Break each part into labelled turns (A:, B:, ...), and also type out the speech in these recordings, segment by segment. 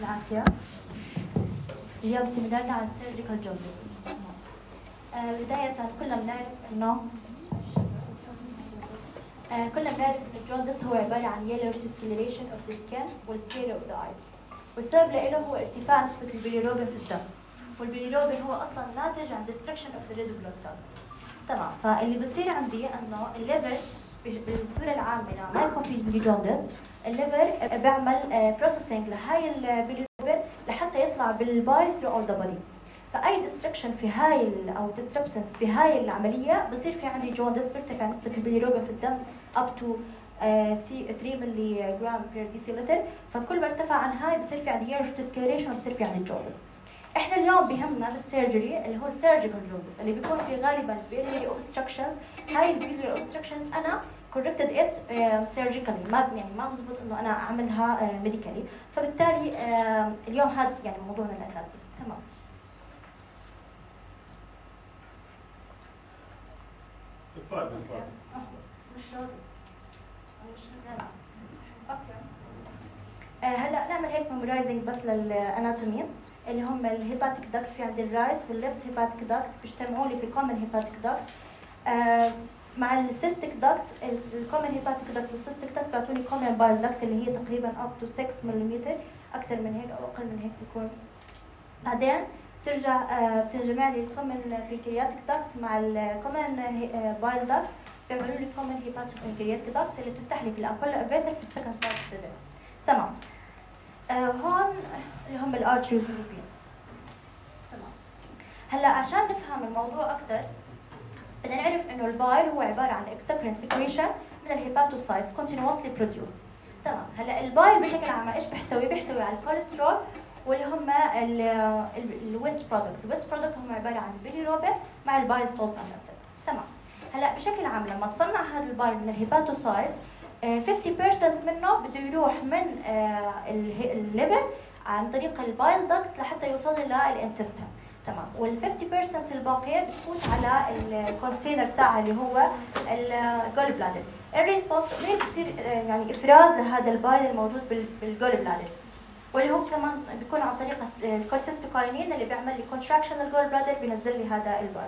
A: العافية. اليوم سيمينارنا عن السيرجيكال جوندس. بداية كلنا بنعرف إنه الجوندس هو عبارة عن yellow discoloration of the skin والscale of the eyes. والسبب له هو ارتفاع نسبة البيليروبين في الدم. والبيليروبين هو أصلاً ناتج عن destruction of the red blood cells. تمام. فاللي بصير عندي إنه الليفر بالصورة العامة لما يكون في جوندس الليفر بيعمل بروسيسنج لهاي البيليروبين لحتى يطلع بالبايل through all the body. فأي destruction في هاي أو disruptions في هاي العملية بصير في عندي جوندس بيرتفع نسبة البيليروبين في الدم up to 3 ملي جرام per deciliter. فكل ما ارتفع عن هاي بصير في عندي yellow discoloration وبصير في عندي جوندس. احنا اليوم بهمنا بالسيرجري اللي هو السيرجيكال جوندس اللي بيكون في غالبا biliary obstructions. هاي البيلياري obstructions انا corrected it surgically ما بزبط انه انا اعملها medically. فبالتالي اليوم هذا يعني موضوعنا الاساسي. تمام. هلا نعمل هيك ميمورايزنج بس للاناتومي اللي هم الهيباتيك داكت. في عندي الرايت والليفت هيباتيك داكت بيجتمعوا لي في الكومن هيباتيك داكت مع السيستيك داكت. الكومن هيباتيك داكت والسيستيك داكت بيعطوني كومن بايل داكت اللي هي تقريبا up to 6 ملم. اكثر من هيك او اقل من هيك بيكون. بعدين بتنجمع لي الكومن بنكرياتيك داكت مع الكومن بايل داكت بيعملوا لي كومن هيباتيك بنكرياتيك داكت اللي بتفتح لي في الامبولا افيتر في السكند بارت اوف ذا. تمام. هون اللي هم الارتريز والفين. تمام. هلا عشان نفهم الموضوع اكثر بدنا نعرف انه البايل هو عباره عن اكسكرين سكريشن من الهيباتوسايتس كونتينوسلي بروديوسد. تمام. هلا البايل بشكل عام ايش بيحتوي على الكوليسترول واللي هم الويست برودكت. الويست برودكت هم عباره عن البيليروبين مع البايل سولتس اند اسيد. تمام. هلا بشكل عام لما تصنع هذا البايل من الهيباتوسايتس 50% منه بده يروح من الليفر عن طريق البايل داكتس لحتى يوصل للانتستين. تمام. وال 50% الباقيه بتفوت على الكونتينر تاعها اللي هو الجول بلادر. الريسبونس هيك بصير يعني افراز لهذا البايل الموجود بالجول بلادر واللي هو كمان بيكون عن طريق الكولسيستوكاينين اللي بيعمل لي كونتراكشن للجول بلادر بينزل لي هذا البايل.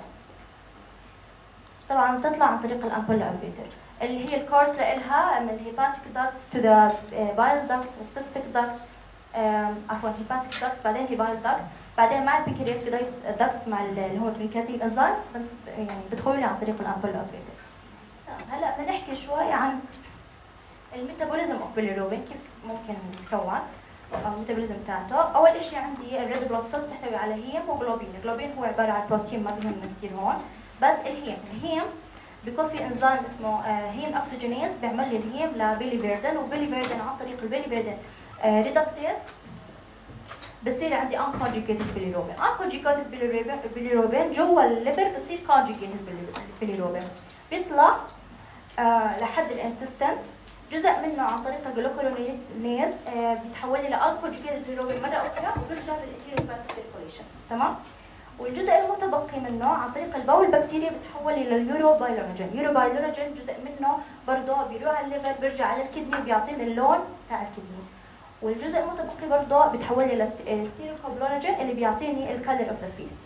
A: طبعا تطلع عن طريق الامبولا افيتر اللي هي الكورس لإلها من الهيباتيك داكتس تو ذا بايل داكت والسيستيك داكت. عفوا هيباتيك داكت بعدين هي بايل داكت بعدين مع البنكرياتيك داكت مع اللي هو البنكرياتيك انزايمز يعني بدخلوا لي عن طريق الامبولا افيتر. هلا بدنا نحكي شوي عن الميتابوليزم اوف بيليروبين كيف ممكن يتكون او الميتابوليزم تاعته. اول شيء عندي الريد بلود سيلز تحتوي على هيم وجلوبين. الجلوبين هو عباره عن بروتين ما بيهمنا كثير هون. بس الهيم بيكون في انزيم اسمه هيم اوكسجينيز بيعمل لي الهيم لبيلي فيردن وبيلي فيردن عن طريق البيلي فيردن ريدكتيز بصير عندي انكونجيجيتد بيليروبين. انكونجيجيتد بيليروبين جوا الليفر بصير كونجيجيتد بيليروبين بيطلع لحد الانتستين. جزء منه عن طريق الجلوكورونيز بيتحول لي لانكونجيجيتد بيليروبين مره اخرى وبيرجع للانتيروهيباتيك سيركوليشن. تمام. والجزء المتبقي منه عن طريق البول بكتيريا بتحول لليوروبايلونجين. اليوروبايلونجين جزء منه برضه بيروح على الليفر بيرجع على الكدني بيعطيني اللون تاع الكدني. والجزء المتبقي برضه بيتحول لي لستيروكوبلونجين اللي بيعطيني الكالر اوف ذا فيسز.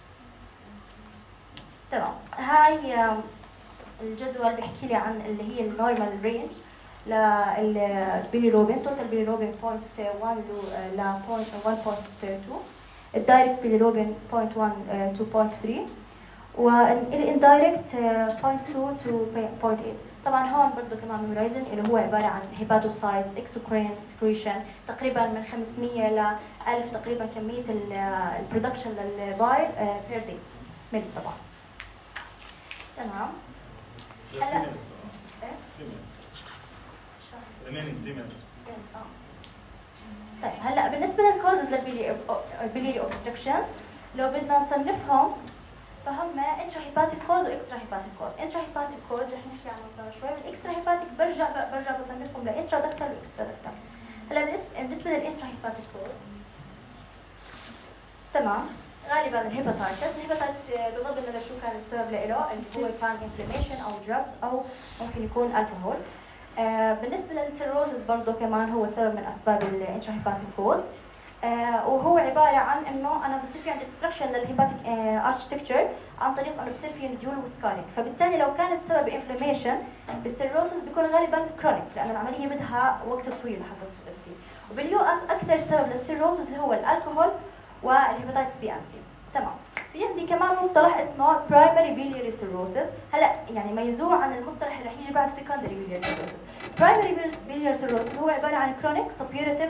A: تمام. هاي الجدول بيحكي لي عن اللي هي النورمال رينج للبيليروبين. توتال بيليروبين 0.1 ل 1.32. الدايركت بيليروبين 0.1 to 0.3 والاندايركت 0.2 to 0.8. طبعا هون برضه كمان ميمورايزن اللي هو عباره عن هيباتوسايتس اكسوكرين سكريشن تقريبا من 500 ل 1000 تقريبا كميه البرودكشن للبايل بير داي ملي طبعا. تمام. هلا طيب هلا بالنسبه للكوزز للبيلياري اوبستراكشنز لو بدنا نصنفهم فهم انترا هيباتيك كوز واكسترا هيباتيك كوز. انترا هيباتيك كوز رح نحكي عنه شوي. والاكسترا هيباتيك برجع بصنفهم لانترا دكتال واكسترا دكتال. هلا بالنسبه للانترا هيباتيك كوز تمام غالبا الهيباتايتس بغض النظر شو كان السبب له اللي هو كان انفلاميشن او دراجز او ممكن يكون الكحول. بالنسبه للسيروزس برضه كمان هو سبب من اسباب الانترا هيباتيك كوز. وهو عباره عن انه انا بصير في عندي ديستركشن للهيباتيك اركتكتشر عن طريق انه بصير في نديول وسكارينج، فبالتالي لو كان السبب انفلاميشن السيروسس بيكون غالبا كرونيك لان العمليه بدها وقت طويل لحتى تصير. وباليو اس اكثر سبب للسيروسس اللي هو الكحول والهيباتيتس بي اند سي. تمام. في عندي كمان مصطلح اسمه برايمري بيلياري سيروسس، هلا يعني ميزوع عن المصطلح اللي رح يجي بعد سكندري بيلياري سيروسس. برايمري بيلياري سيروسس هو عباره عن كرونيك سبيوريتيف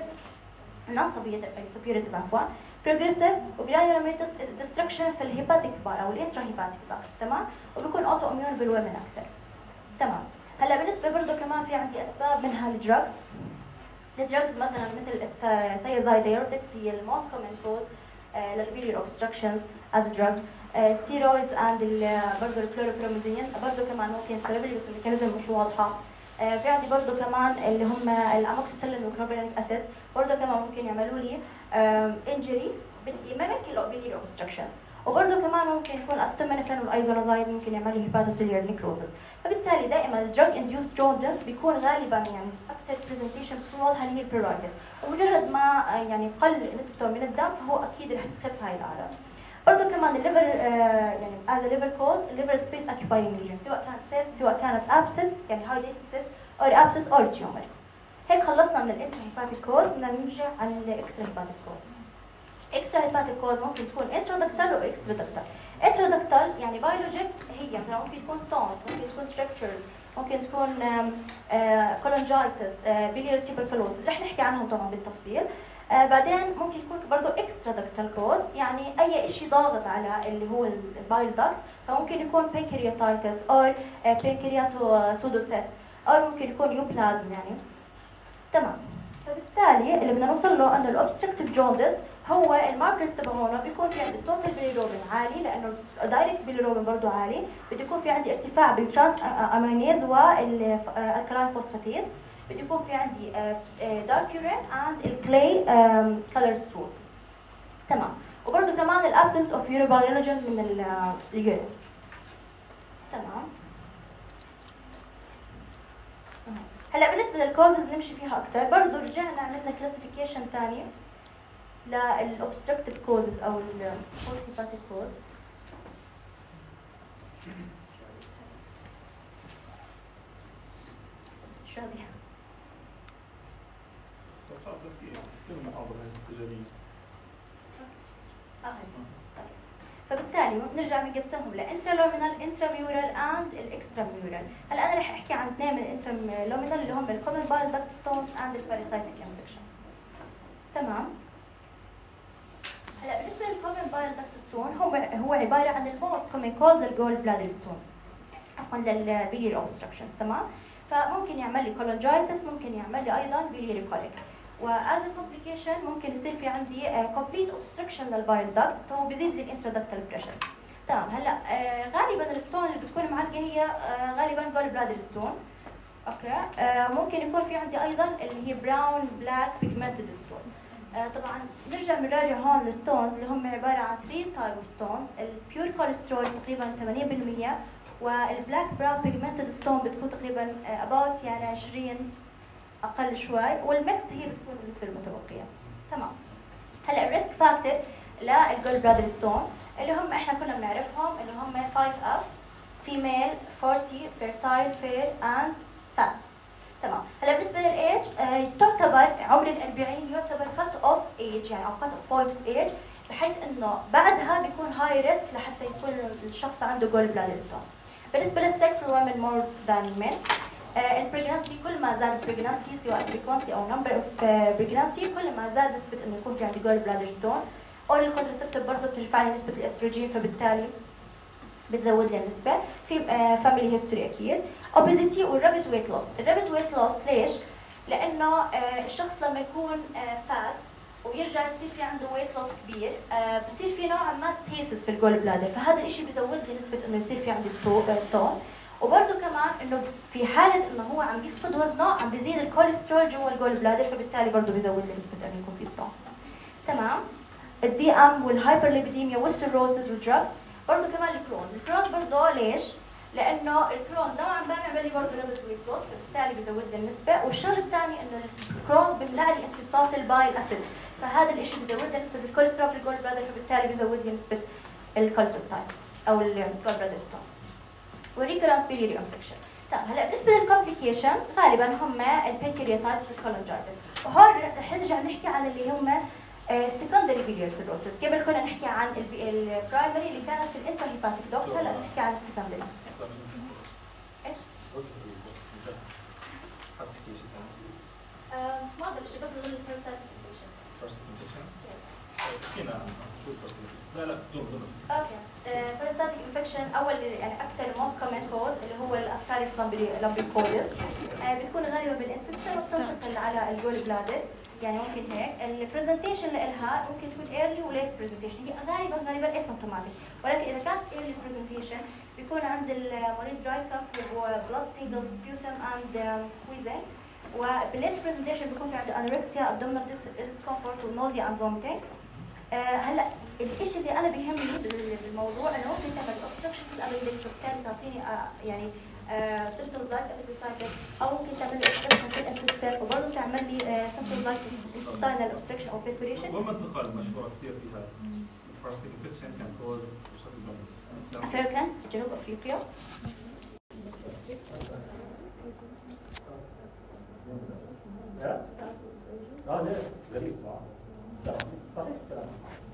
A: سبيوريتيف عفوا بروجريسيف وجرانيولوميتس ديستركشن في الهيباتيك بار او الانترا هيباتيك باكس. تمام. وبيكون اوتو اميون بالومن اكثر. تمام. هلا بالنسبه برضه كمان في عندي اسباب منها الدراجز. الدراجز مثلا مثل الثيازايد دايوريتكس هي الموست كومن كوز للبيلير اوبستراكشنز از دراج. ستيرويدز اند برضه الكلوروبروميزين برضه كمان ممكن تسبب لي بس الميكانيزم مش واضحه. في عندي برضه كمان اللي هم الاموكسيسيلين والكلوبرينيك اسيد برضه كمان ممكن يعملوا لي انجري ممكن بيلير اوبستراكشنز. وبرضه كمان ممكن يكون اسيتامينوفين والايزونازايد ممكن يعمل لي هيباتوسيلير نيكروزس. فبالتالي دائما الدراج انديوس جوندس بيكون غالبا يعني اكثر برزنتيشن بتوضح اللي هي البيرايتس، ومجرد ما يعني قل نسبته من الدم فهو اكيد رح تخف هاي الاعراض. برضه كمان الليفر يعني از ليفر كوز الليفر سبيس اوكيباينج ليجن سواء كانت سيست سواء كانت ابسس يعني هايديتد سيست او ابسس او تيومر. هيك خلصنا من الانترا هيباتيك كوز. بدنا نرجع على الاكسترا هيباتيك كوز. اكسترا هيباتيك كوز ممكن تكون انترودكتال واكسترا دكتال. انترودكتال يعني بيولوجيك هي مثلا ممكن تكون ستونز، ممكن تكون ستراكشرز، ممكن تكون كولونجايتس، بيلير تيبركلوسيس، رح نحكي عنهم طبعا بالتفصيل. بعدين ممكن يكون برضه اكسترا دكتال كوز يعني اي شيء ضاغط على اللي هو البايل داكت، فممكن يكون بانكرياتايتس او بانكرياتو سودوسيست او ممكن يكون يوبلازم يعني. تمام. فبالتالي اللي بدنا نوصل له انه الاوبستركتيف جوندس هو الماركرز تبعونه بيكون في عندي التوتال بيليروبين عالي لانه دايركت بيليروبين برضه عالي، بده يكون في عندي ارتفاع بالترانس امينيز والالكالين فوسفاتيز، بده يكون في عندي دارك يورين اند الكلاي كلر ستول. تمام. وبرضه كمان الابسنس اوف يوروبيولوجين من اليورين. تمام. هلا بالنسبه للكوزز نمشي فيها اكثر. برضه رجعنا عملنا كلاسيفيكيشن ثاني للأوبستركتيف كوزز أو البوست هيباتيك كوز. شو هذه؟ فبالتالي بنرجع بنقسمهم لانترالومينال انتراميورال اند الاكستراميورال. هلا انا رح احكي عن اثنين من الانترالومينال اللي هم الكومن بايل داكت ستونز اند الباراسايتيك انفكشن. تمام. هلا بالنسبه للكومن بايل داكت ستون هو عباره عن الموست كومن كوز للجول بلادر ستون عفوا للبيلير اوبستراكشنز. تمام. فممكن يعمل لي كولونجايتس، ممكن يعمل لي ايضا بيليري كوليك، واز كومبليكيشن ممكن يصير في عندي كومبليت اوبستراكشن للبايل داكت، هو بيزيد لي الانترادكتال بريشر. تمام. هلا غالبا الستون اللي بتكون معالجه هي غالبا جول بلادر ستون. اوكي. ممكن يكون في عندي ايضا اللي هي براون بلاك بيجمنتد ستون. طبعا نرجع بنراجع هون الستونز اللي هم عباره عن 3 تايب ستون. البيور كوليسترول تقريبا 80%، والبلاك براون بيجمنتد ستون بتكون تقريبا اباوت يعني 20 اقل شوي، والميكس هي بتكون النسبه المتبقيه. تمام. هلا الريسك فاكتور للجول بلادر ستون اللي هم احنا كنا بنعرفهم اللي هم 5F فيميل 40 فيرتايل فير اند فات. تمام. هلا بالنسبه للايج تعتبر عمر ال40 يعتبر كات اوف ايج يعني او كات اوف بوينت اوف ايج، بحيث انه بعدها بيكون هاي ريسك لحتى يكون الشخص عنده جول بلادر ستون. بالنسبه للسكس الومن مور ذان مين. البريجنسي كل ما زاد البريجنسي سواء فريكونسي او نمبر اوف بريجنسي كل ما زاد نسبه انه يكون في عندي جول بلادر ستون. اورال كونترسبتيف برضه بترفع لي نسبه الاستروجين فبالتالي بتزود لي النسبه. في فاميلي هيستوري اكيد. اوبيزيتي والرابيد ويت لوس. الرابيد ويت لوس ليش؟ لانه الشخص لما يكون فات ويرجع يصير في عنده ويت لوس كبير بصير في نوعا ما ستيسس في الجول بلادر، فهذا الشيء بزود لي نسبه انه يصير في عندي ستون. وبرضه كمان انه في حاله انه هو عم يفقد وزنه عم بيزيد الكوليسترول جوا الجول بلادر، فبالتالي برضه بيزود لي نسبه انه يكون في ستون. تمام. الدي ام والهايبرليبيديميا والسيروسز والدراجز. برضه كمان الكرونز برضه ليش؟ لانه الكرونز نوعا ما بيعمل لي برضه رابيد ويت لوس فبالتالي بيزود لي النسبه. والشغله الثاني انه الكرونز بيمنع لي امتصاص البايل اسيد، فهذا الشيء بيزود لي نسبه الكوليسترول في الجول بلادر، فبالتالي بيزود لي نسبه الكوليستايتس او الجول بلادر ستون. وريكرنت بيليري انفكشن. طيب هلا بالنسبه للكومبليكيشن غالبا هم البنكرياتايتس والكولنجايتس، وهون رح نرجع نحكي عن اللي هم secondary biliary cirrhosis. قبل كنا نحكي عن البرايمري اللي كانت في الانتراهيباتيك دوكت، هلا نحكي عن السكندري. ايش؟ ما اقدر شيء بس نقول الباراسايتيك انفكشن.
B: لا
A: اوكي. باراسايتيك انفكشن اول يعني اكثر موست كومن كوز اللي هو الاسكاريس لامبريكوزس، بتكون غالبا بالانتستين وتنتقل على الجول بلادر. يعني ممكن هيك البرزنتيشن لها ممكن تكون ايرلي وليت برزنتيشن، هي غالبا اسيمتوماتيك، ولكن اذا كانت ايرلي برزنتيشن بيكون عند المريض دراي كاف وبلاد ستيبل سبيوتم اند ويزنج، وبالليت برزنتيشن بيكون في عنده انوركسيا ابدومينال ديسكومفورت ونوزيا اند فوميتنج. هلا الشيء اللي انا بيهمني بالموضوع انه ممكن تعمل اوبستراكشن في الابندكس وبالتالي تعطيني يعني symptoms like appendicitis، او ممكن تعمل لي obstruction في الانتستين وبرضه تعمل لي symptoms like intestinal obstruction او perforation.
B: والمنطقة المشهورة كثير فيها الباراسيتيك انفكشن كان كوز obstructive
A: افريقيا، جنوب افريقيا.
B: لا غريب صحيح كلام.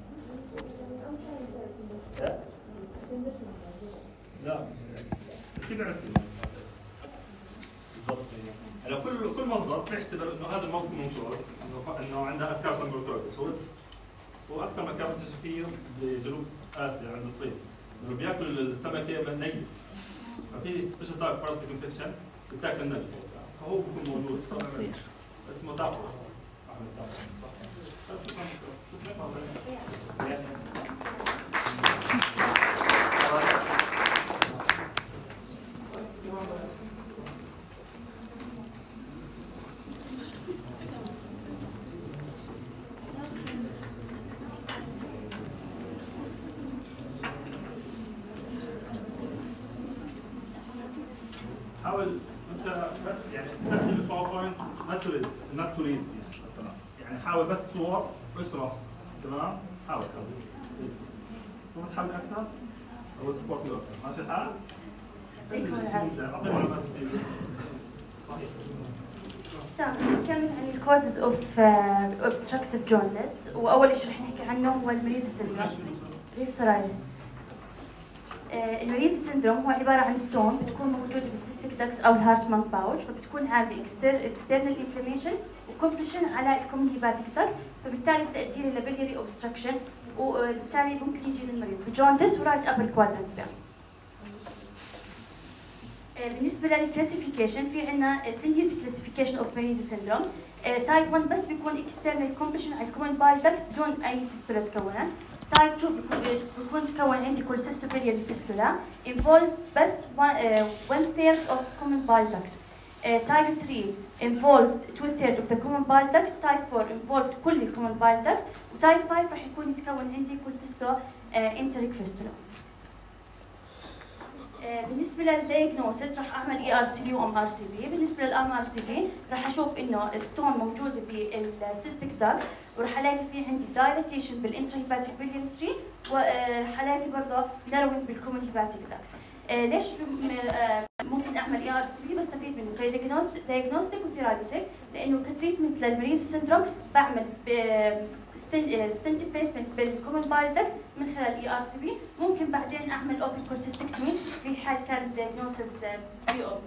B: لا بس كيف عرفتي؟ بالضبط يعني كل مصدر بيعتبر انه هذا الموقف منكر انه عندها اسكار سامبروترويدس، هو اكثر مكان منتشر فيه بجنوب اسيا عند الصين، انه بياكل السمكه من نجس، ففي سبيشال تايب باراسيتيك انفكشن بتاكل النجس، فهو بيكون موجود اسمه تاكو. حاول انت بس يعني تستخدم الباوربوينت not to read مثلا، يعني حاول بس صور واشرح، تمام؟ حاول صور تحمل اكثر او سبورت اكثر، ماشي الحال؟ اعطينا معلومات جديده.
A: تمام، نتكلم عن الكوزز اوف اوبستراكتيف جوندس، واول شيء رح نحكي عنه هو المريض سيندروم. ريف سرايل. المريض سيندروم هو عباره عن ستون بتكون موجوده بالسيستيك داكت او الهارتمان باوتش، فبتكون عامله اكسترنال انفلاميشن وكومبريشن على الكومن هيباتيك داكت، فبالتالي بتؤدي لبليري اوبستراكشن، وبالتالي ممكن يجي للمريض بجوندس ورايت ابر كوادرنت. بالنسبه للكلاسيفيكيشن في عندنا سنديس كلاسيفيكيشن اوف مريض سيندروم. تايب 1 بس بيكون اكسترنال كومبريشن على الكومن بايل داكت بدون اي فيستولا تكونت. تايب 2 بيكون تكون عندي كولسيستوبيلياري فيستولا انفولد بس 1/3 of common bile duct. Type 3 involved 2/3 of the common bile duct. Type 4 involved كل ال common bile duct. وتايب 5 راح يكون يتكون عندي كولسيستو انتريك فيستولا. بالنسبه للدايجنوسيس راح اعمل ERCP و MRCP. بالنسبه للMRCP راح اشوف انه الستون موجوده بالسيستيك داكت، وراح الاقي في عندي دايلاتيشن بالانتراهيباتيك بيلياري تري، وراح الاقي برضه ناروينج بالكومن هيباتيك داكت. ليش ممكن اعمل ERCP بستفيد منه كدايجنوستيك وثيرابيوتيك؟ لانه كتريتمنت للمريض سيندروم بعمل ستنت بليسمنت بالكومن بايل داكت من خلال ERCP. ممكن بعدين اعمل اوبن كولسيستكتومي في حال كان دايجنوسيس بري اوب.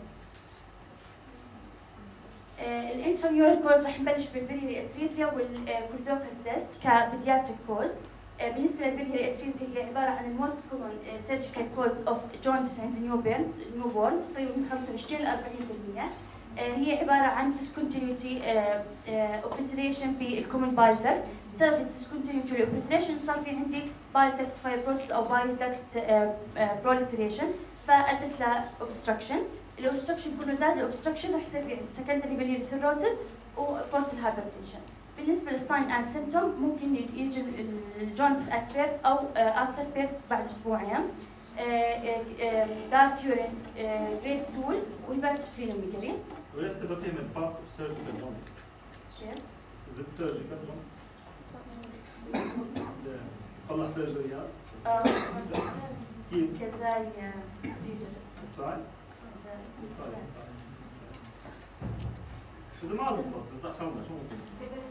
A: الانتراميورال كوز راح نبلش بالبيلياري اتريزيا والكوردوكال سيست كبيدياتريك كوز. بالنسبه للبيلياري اتريزيا هي عباره عن الموست كومن سيرجيكال كوز اوف جوندس عند النيو بورن، تقريبا من 25 ل 40%. هي عباره عن discontinuity اوبتريشن بالكومن بايل داكت. بسبب الديسكونتينيوتي اوبتريشن صار في عندي بايل داكت فايبروسس او بايل داكت بروليفريشن، فادت لاوبستراكشن. الاوبستراكشن كله زاد، الاوبستراكشن راح يصير في عندي سكندري بيلياري سيروسيس وبورتال هايبرتنشن. بالنسبه للساين اند سيمتوم ممكن يجي الجوندس ات بيرث او افتر بيرث بعد اسبوعين. دارك يورين، جري ستول، وهيباتوسكليروميجالي.
B: ويعتبر فيه من بارت سيرجيكال جوندس.
A: شير؟
B: Is it surgical joint? تصلح سيرجريات؟ كيف؟
A: كزاي بروسيجر.
B: صحيح؟ إذا ما زبطت دخلنا شو ممكن؟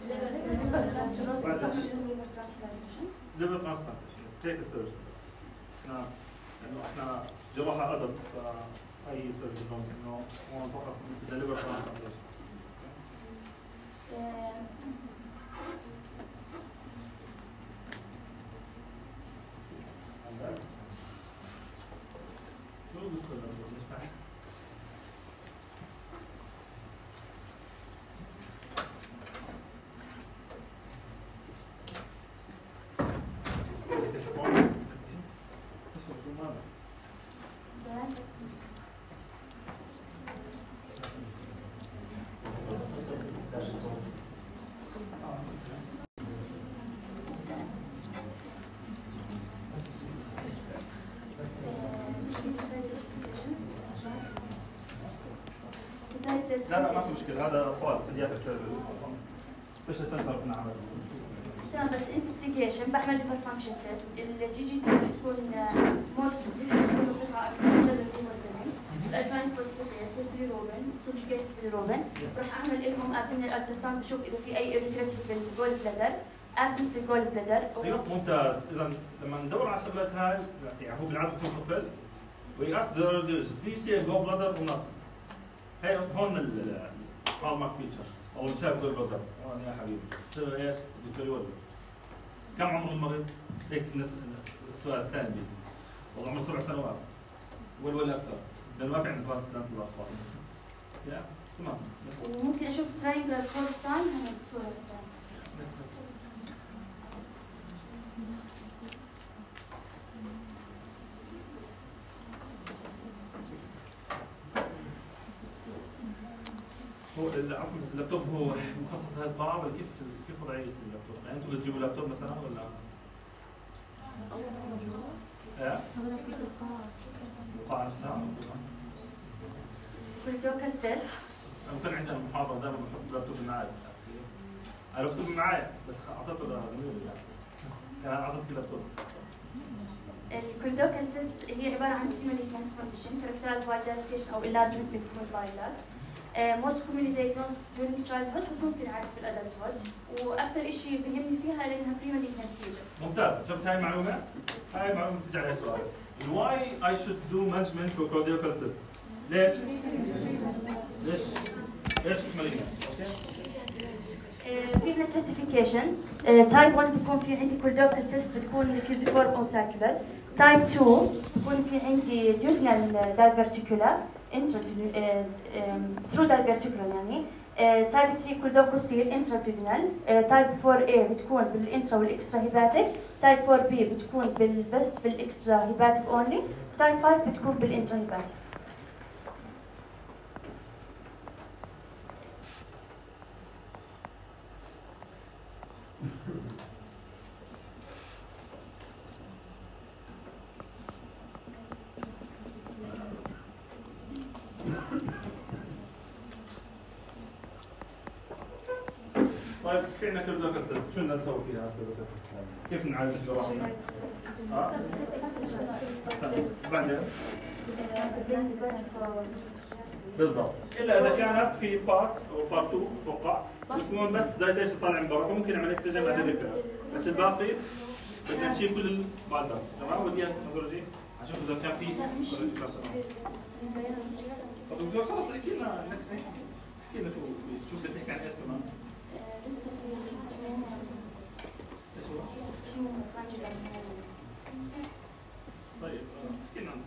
B: ليفر ترانسبلانتيشن هيك السيرجري. نعم لأنه احنا جراحة أدب فأي سيرجري جونز إنه هون فقط ليفر ترانسبلانتيشن. شو بالنسبة للأدب؟ مش معي؟ لا لا ما في مشكلة هذا أطفال بيدياتريك سيرجري أصلا سبيشال سنتر بنعمل.
A: تمام بس انفستيجيشن بعمل ليفر فانكشن تيست الجي جي تي بتكون مور سبيسيفيك بتكون قطعة أكثر من الدم الألفان فوسفاتيت البيليروبين كونجكيت البيليروبين راح أعمل لهم أبني الألتراساوند بشوف إذا في أي إريتريتيف بالجول بلادر أبسنس في الجول بلادر.
B: أيوه ممتاز. إذا لما ندور على الشغلات هاي يعني هو بالعادة بيكون طفل ويقاس درجة دي سي جو بلادر ونط. هي هون الهالمارك فيتشر او شاف جول بلادر. هون يا حبيبي تصير ايش؟ دكتور يولد. كم عمر المريض؟ هيك السؤال الثاني بيجي. والله عمره 7 سنوات ولا اكثر. لانه ما في عندنا ترانسبلانت للاطفال. يا تمام.
A: وممكن اشوف تراينجل كورد ساين هنا بالصورة الثانية.
B: هو عفوا بس اللابتوب هو مخصص لهذه القاعة ولا كيف وضعية اللابتوب؟ يعني انتم بتجيبوا لابتوب مثلا ولا؟ ايه؟ القاعة نفسها؟
A: كورتيكال سيست.
B: أنا كان عندنا محاضرة دائما بحط لابتوب معي. أنا لابتوب معي بس أعطيته لزميلي يعني. كان أعطيتك اللابتوب.
A: الكورتيكال سيست هي عبارة عن مالجنت كونديشن characterized by dilation أو enlargement بالكون بايلات. most commonly diagnosed during childhood بس ممكن عادي في الادلتhood واكثر شيء بيهمني فيها لانها pre-malignant feature.
B: ممتاز. شفت هاي المعلومة؟ هاي المعلومة بتجي عليها سؤال. Why I should do management for cardiac cyst؟ ليش؟ ليش؟ ليش malignant؟ اوكي؟
A: في عندنا كلاسيفيكيشن تايب 1 بيكون في عندي كوردوكال سيست بتكون فيوزيفورم او ساكولار. تايب 2 بيكون في عندي ديوتنال دايفرتيكولار ثرو دايفرتيكولار يعني. تايب 3 كوردوكوسيل انتراديودينال. تايب 4A بتكون بالانترا والاكسترا هيباتيك. تايب 4B بتكون بس بالاكسترا هيباتيك اونلي. تايب 5 بتكون بالانترا هيباتيك.
B: طيب في عندنا كاردياك سيست، شو بدنا نسوي فيها كاردياك سيست؟ كيف نعالج الجراحة؟ بعدين بالضبط، الا اذا كانت في بارت او بارت 2 اتوقع بتكون بس دايتيشن طالع من برا فممكن نعمل اكسجين بعدين ريبير، بس الباقي بدنا نشيل كل البالدر، تمام؟ ودي استراتيجي عشان اذا كان في طب دكتور خلص احكي لنا شو بدك تحكي عن ايش كمان؟ طيب احكي لنا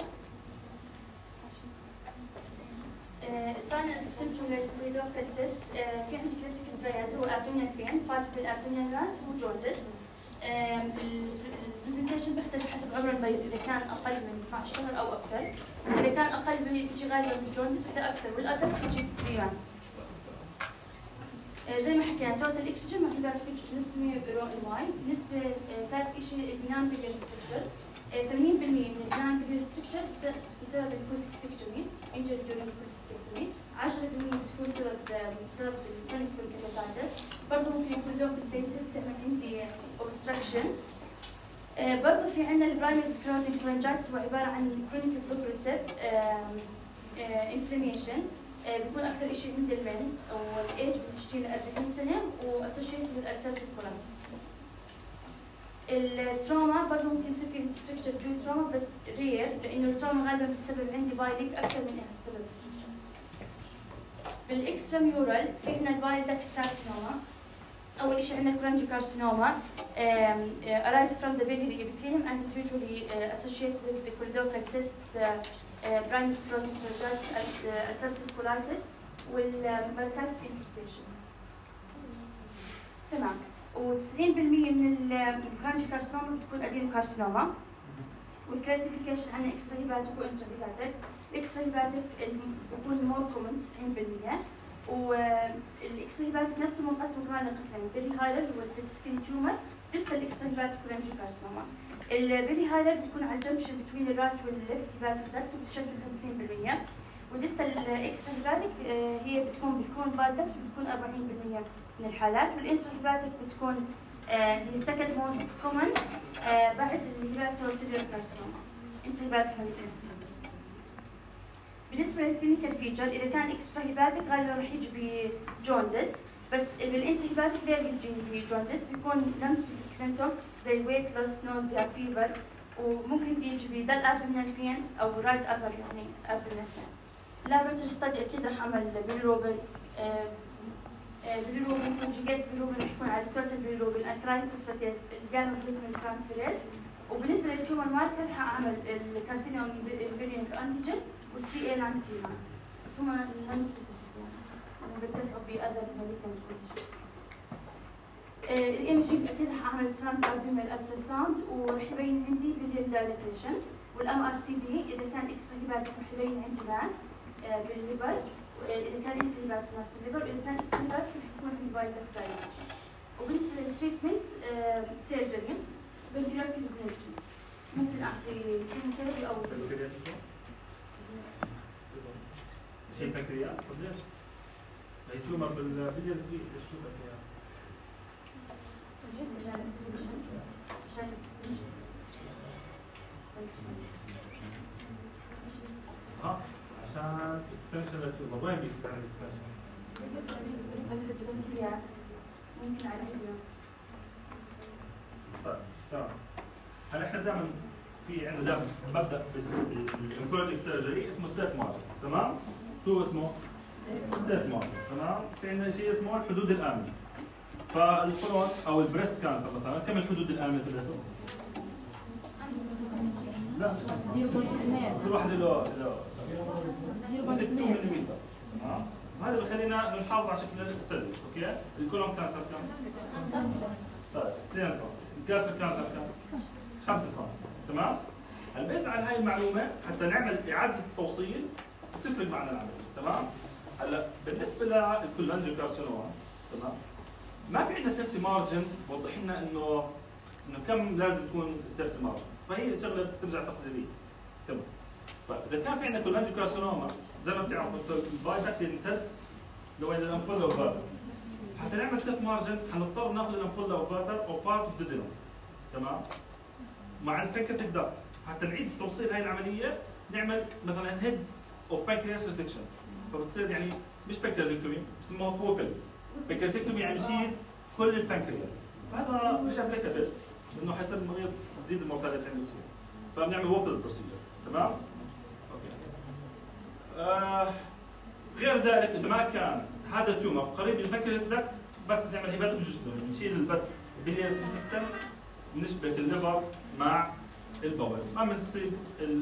A: الساين اند سيمبتوم للكوردوكال سيست في عندي كلاسيك ترياد هو ابدومينال بين بارت بالابدومينال راس وجوندس. البرزنتيشن بيختلف حسب عمر المريض اذا كان اقل من 12 شهر او اكثر. اذا كان اقل بيجي غالبا بالجوندس واذا اكثر والادلت بيجي بريمانس. زي ما حكينا توتال اكسجين مع هيباتيك نسبة رو ان واي. نسبة ثالث شيء البنان بيجن ستركتشر
C: 80% من البلان بيلير ستكشر بسبب الكولسيستكتومي انجر دورينج الكولسيستكتومي 10% بتكون بسبب الكرونيك بانكرياتايتس برضه ممكن يكون لوكال فيسز تعمل عندي اوبستراكشن برضه في عندنا البرايمري سكليروزنج كولانجايتس هو عباره عن كرونيك بروجريسيف انفلاميشن بيكون اكثر شيء عند المن والايج من 20 ل 40 سنه واسوشيتد بالالسيرتيف كولايتس. التروما برضه ممكن يصير في ستركشر ديو تروما بس رير لانه التروما غالبا بتسبب عندي بايليك اكثر من انها تسبب ستركشر. بالاكسترا ميورال في عندنا البايل داكت كارسينوما. اول شيء عندنا كولانجيو كارسينوما arise from the biliary epithelium and is usually associated with the colidocal cyst primary sclerosing cholangitis ulcerative colitis والparasitic infestation. تمام. و90% من الكولانجيو كارسينوما بتكون ادينو كارسينوما. والكلاسيفيكيشن عندنا اكسترا هيباتيك وانترا هيباتيك. الاكسترا هيباتيك بيكون مور كومن 90%. والاكسترا هيباتيك نفسه منقسم كمان لقسمين بيلي هايلر هو السكين تيومر لسه الاكسترا هيباتيك كولانجيو كارسينوما. البيلي هايلر بتكون على الجنكشن بين الرايت والليفت هيباتيك داكت وبتشكل 50%. ولسه الاكسترا هيباتيك هي بتكون بالكون بايدكت بتكون 40% من الحالات. والانترا هيباتيك بتكون هي سكند موست كومن بعد الهيباتوسيلولار كارسينوما. انترا هيباتيك مالجنسي. بالنسبه للكلينيكال فيتشر اذا كان اكسترا هيباتيك غالبا راح يجي بجوندس بس بالانترا هيباتيك غير يجي بجوندس بيكون نون سبيسيفيك سيمتوم زي ويت لوس نوزيا فيفر وممكن يجي بدل ابدومينال بين او رايت ابر يعني ابدومينال بين. اللابراتوري ستادي اكيد راح اعمل بالروبن بالروبن كونجيجيت بالروبن راح يكون على التوتال بالروبن الكلاين فوسفاتيز الجاما جلوتامين ترانسفيريز. وبالنسبه للتيومر ماركر راح اعمل الكارسينوم فيرينت انتيجين والسي اي لانتيما بس هم نون سبيسيفيك يعني بيتفقوا باذر مالجنت كونديشن. الايمجينج اكيد راح اعمل ترانس ابدومينال الترا ساوند وراح يبين عندي بالليل دايليتيشن. والام ار سي بي اذا كان اكسترا هيباتيك راح يبين عندي ماس بالليبر اذا كان انترا هيباتيك ماس بالليبر واذا كان اكسترا هيباتيك راح يكون عندي بايلر دايليتيشن. وبالنسبه للتريتمنت سيرجري بالجلوكيل ممكن اعطي كيموثيرابي او
B: شيء بنكرياس طب ليش؟ هي تيومر بالفيديو في شو بنكرياس؟ عشان اكستنشن للتيومر وين بيعمل اكستنشن؟
C: بالبنكرياس ممكن على الكلى.
B: طيب تمام. هلا احنا دائما في عندنا دائما مبدا بالانكولوجيك سيرجري اسمه السيف مارك تمام؟ شو اسمه؟ السيف مارك تمام؟ في عندنا شيء اسمه الحدود الامنه. فالقولون او البريست كانسر مثلا كم الحدود الامنه تبعته؟ لا كل واحد له 2 ملم تمام؟ هذا بخلينا نحافظ على شكل الثلج اوكي؟ الكولون كانسر كم؟ طيب 2 سم. الكانسر كانسر كم؟ 5 سم تمام؟ هلا على هاي المعلومه حتى نعمل اعاده التوصيل بتفرق معنا العمليه تمام؟ هلا بالنسبه للكولانجيو كارسينوما تمام؟ ما في عندنا سيفتي مارجن بوضح لنا انه كم لازم تكون السيفتي مارجن، فهي شغله بترجع تقديريه تمام؟ طيب اذا كان في عندنا كولانجيو كارسينوما زي ما بتعرفوا الفايدكت يمتد لوين الامبولا اوفاتر. حتى نعمل سيف مارجن حنضطر ناخذ الامبولا اوفاتر او بارت اوف ذا دينوم تمام؟ مع البنكرياتيك داكت حتى نعيد توصيل هاي العمليه نعمل مثلا هيد اوف بانكرياس ريسكشن فبتصير يعني مش بانكرياتيكتومي بسموها بوبل. بانكرياتيكتومي يعني بشيل كل البنكرياس فهذا مش ابليكابل انه حيصير المريض تزيد المورتاليتي عنده كثير فبنعمل ووبل بروسيجر تمام؟ اوكي. غير ذلك اذا ما كان هذا تيومر قريب من البنكرياتيك داكت بس نعمل هيباتوجيستومي نشيل بس البلياري سيستم نشبك الليفر مع البول ما تصيب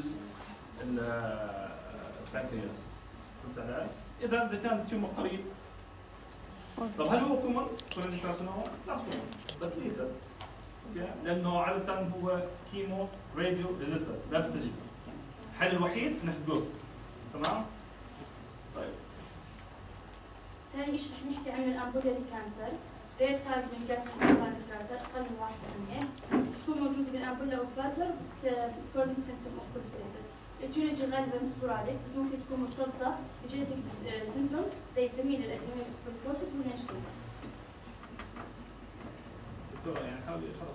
B: البنكرياس فهمت علي؟ اذا كان التيومر قريب طب هل هو كومن؟ كولانجيو كارسينوما؟ اتس نوت كومن بس ليثل اوكي؟ لانه عاده هو كيمو راديو ريزيستنس لا بيستجيب. الحل الوحيد انك تقص تمام؟ طيب
C: ثاني شيء رح نحكي عن الامبولاري كانسر رير تايب من كانسر كانسر اقل من 1%. بتكون موجودة بالأمبولا أو فاتر causing symptom of cholestasis. التيولوجي غالبا سبوراديك بس ممكن تكون مرتبطة بجينيتك سيندروم زي فاميليا الأدينويد سبوريكوسيس والهنشتوما.
B: دكتورة يعني حاولي خلاص.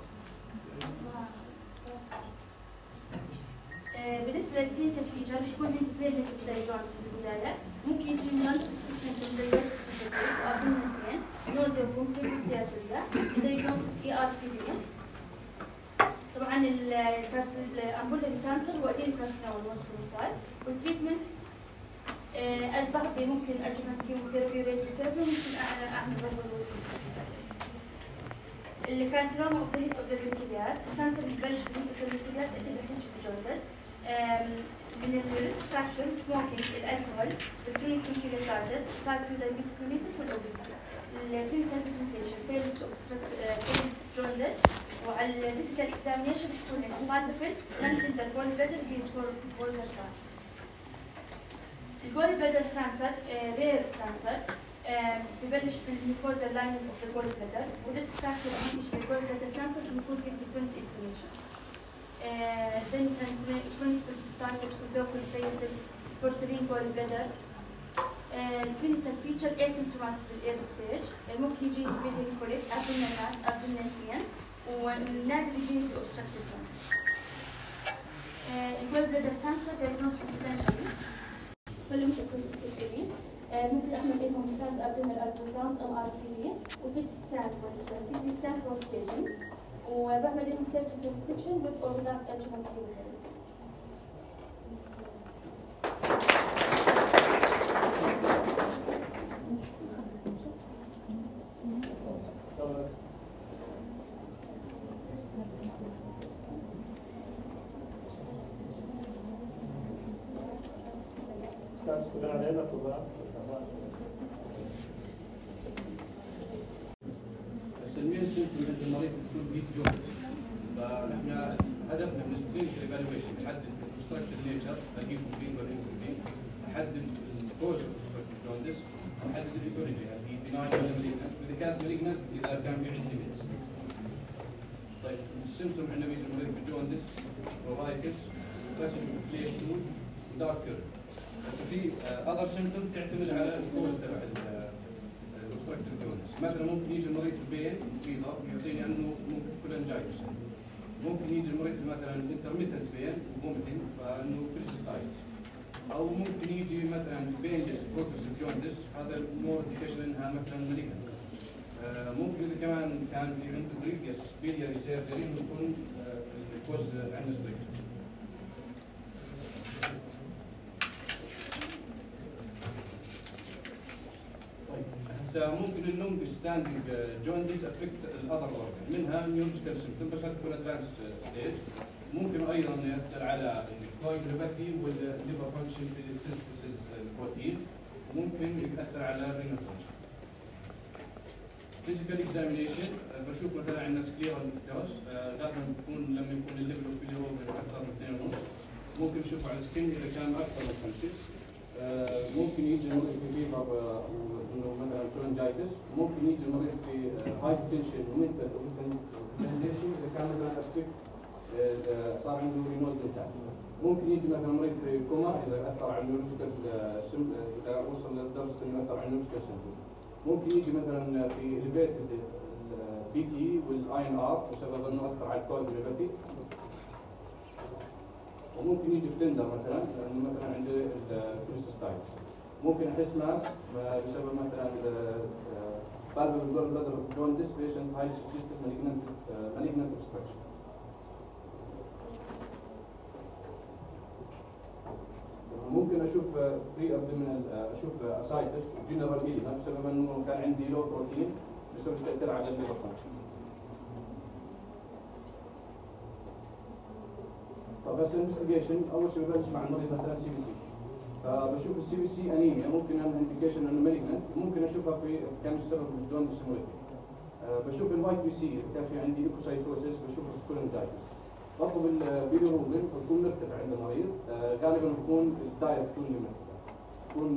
C: بالنسبة للكلينيكال فيتشر رح يكون عندي بيرلس جونز بالبداية، ممكن يجي نون سبيسيفيك سيمبتوم زي اثنين نوزيا وفومتنج وستياتوريا، دايجنوستس ERCD. طبعا الامبولاري كانسر هو ادينوكارسينوما والموسكولوتال، والتريتمنت البعض ممكن ادجمنت كيموثيرابي وراديوثيرابي، وممكن اعمل الكارسينوما اوف ذا هيد اوف ذا بنكرياس. الكانسر ببلش بالبنكرياس اللي رح ينشف الجوندس. من الريسك فاكتور سموكينج، الالكحول، الكريتين كيلوتاردس، التايب 2 دايابيتس ميليتس، والاوبستي. الكلينيكال برزنتيشن بيرس جوندس، وعلى الفيزيكال اكزامينشن بتكون هيماتوفيلز، لانجندر بول بلادر، بولكرسات. البول بلادر كانسر رير كانسر، ببلش بالميكوزا لايننج اوف ذا بول بلادر، والريسك فاكتور اهم شيء البول بلادر كانسر بيكون في فريكوينت انفلاميشن. زي مثلا كرونيك بيرسيستايتس واللوكال فيسز، بورسلين بول بلادر. الكلينيكال فيتشر اسيمتوماتيك بالاير ستيج، ممكن يجي بيدين كوليك، ابدومينال ماس، ابدومينال بين، ونادر يجي في اوبستراكتيف جونز. البول بلادر كانسر دايجنوستس ديفرنشالي فلمت الكوسيستيكتومي، ممكن اعمل ايكو ممتاز ابدومينال التراساوند MRCP وبيت سكان والسي تي سكان فور ستيجنج، وبعمل لهم سيرجيكال ريسكشن with or without adjuvant chemotherapy.
D: السلمية السيمتوم عند المريض تكون فيه جوندس، فنحن هدفنا من الكلينيكال ايفالويشن نحدد الكونستراكتيف نيتشر، الهيموجلوبين والهيموجلوبين، نحدد الكوز اوف كونستراكتيف جوندس، ونحدد الايتيولوجي هل هي بناين ولا مالجنت، واذا كانت مالجنت اذا كان في عندنا ليميتس. طيب السيمتوم عندنا بيجي المريض بالجوندس، رورايتس، باسج اوف فليش تود، ودارك كيرف. بس في اذر سيمتوم تعتمد على الكوز تبع الكونستراكتيف جوندس، مثلا ممكن يجي المريض في بين فيضة يعطيني انه ممكن فلنجايتس، ممكن يجي المريض مثلا انترميتنت بين ومومتنج فانه بريسيستايتس، او ممكن يجي مثلا بينلس بروجريسيف جوندس، هذا مور انديكيشن انها مثلا مالجنت. ممكن اذا كمان كان في عنده بريفيوس بيلياري سيرجري يكون الكوز عنده ستريكت. ممكن اللونج ستاندنج جوندس افكت الاذر اورجن، منها النيورولوجيكال سيمبتوم بس تكون ادفانس ستيج، ممكن ايضا يؤثر على الكوagulopathy والليفر فانكشن في سينثيسيس البروتين، وممكن يؤثر على الرينال فانكشن. فيزيكال اكزامينيشن بشوف مثلا عندنا سكليرال كراش، غالبا بتكون لما يكون الليفل اوف بيليروبين اكثر من 2.5، ممكن نشوفه على السكين اذا كان اكثر من 5. ممكن يجي المريض في فيبر انه مثلا كولنجايتس، ممكن يجي المريض في هايبرتنشن ومنتال اوبتنشن اذا كان مثلا افكت صار عنده رينول دنتال، ممكن يجي مثلا مريض في كوما اذا اثر على النيورولوجيكال اذا وصل لدرجه انه اثر على النيورولوجيكال سيمبتوم، ممكن يجي مثلا في اليفيتد البي تي والINR بسبب انه اثر على الكوagulopathy، وممكن يجي في تندر مثلا لانه مثلا عنده الكوليستايتس، ممكن احس ماس بسبب مثلا بالبل بلادر جوندس بيشنت هاي سجستد مالجنت اوبستراكشن. ممكن اشوف فري ابدومينال، اشوف اسايتس جنرال ايديما بسبب انه كان عندي لو بروتين بسبب تاثير على الليفر فانكشن. طب بس الانفستيجيشن اول شيء ببلش مع المريض مثلا CBC، فبشوف الCBC انيميا ممكن انها انديكيشن انه مالجنت، ممكن اشوفها في كان السبب الجوندس المريض. بشوف الوايت بي سي اذا كان في عندي ايكوسايتوسيس بشوفها في كولنجايتس. بطلب البيليروبين بتكون مرتفع عند المريض، غالبا بتكون الدايركت بتكون مرتفع، بتكون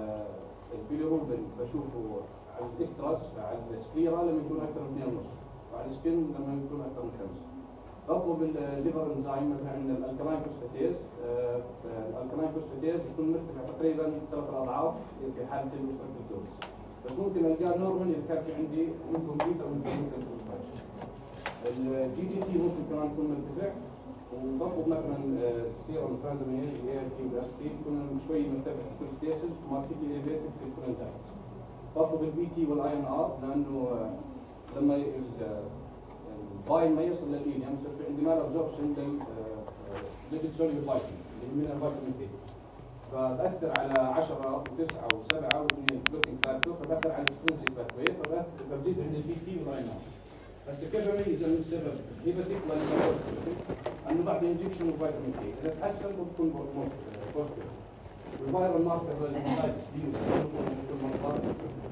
D: البيليروبين بشوفه على الاكتراس على السكليرا لما يكون اكثر من 2.5، وعلى السكن لما يكون اكثر من 5. بطلب الليفر انزيم مثلا عندنا الالكلاين فوسفاتيز. الالكلاين فوسفاتيز بيكون مرتفع تقريبا 3 اضعاف في حاله الاوبستراكتيف جوندس، بس ممكن القاه نورمال اذا كان في عندي انكمبليت او انكمبليت اوبستراكشن. الجي جي تي ممكن كمان يكون مرتفع، وبطلب مثلا السيرم ترانزامينيز اللي هي الكي اس تي يكون شوي مرتفع في الكوليستاسيس وماركتلي اليفيتد في الكولينجايتس. بطلب البي تي والاي ان ار لانه لما الفايل ما يصل للإيليم يصير في عندي مال ابزوربشن للليبيد سوليبل فيتامين اللي من الفيتامين دي، فبأثر على 10 و9 و7 و8 بلوكينج فاكتور، فبأثر على الاكسترنسيك باثوي، فبزيد عندي البي تي والاي ان ار. هسه كيف اميز انه السبب هيباتيك ولا بوزيتيف؟ انه بعد انجكشن وفيتامين دي اذا تحسن بتكون بوزيتيف. والفايرال ماركر للهيباتايتس بي والسي بتكون مرضى.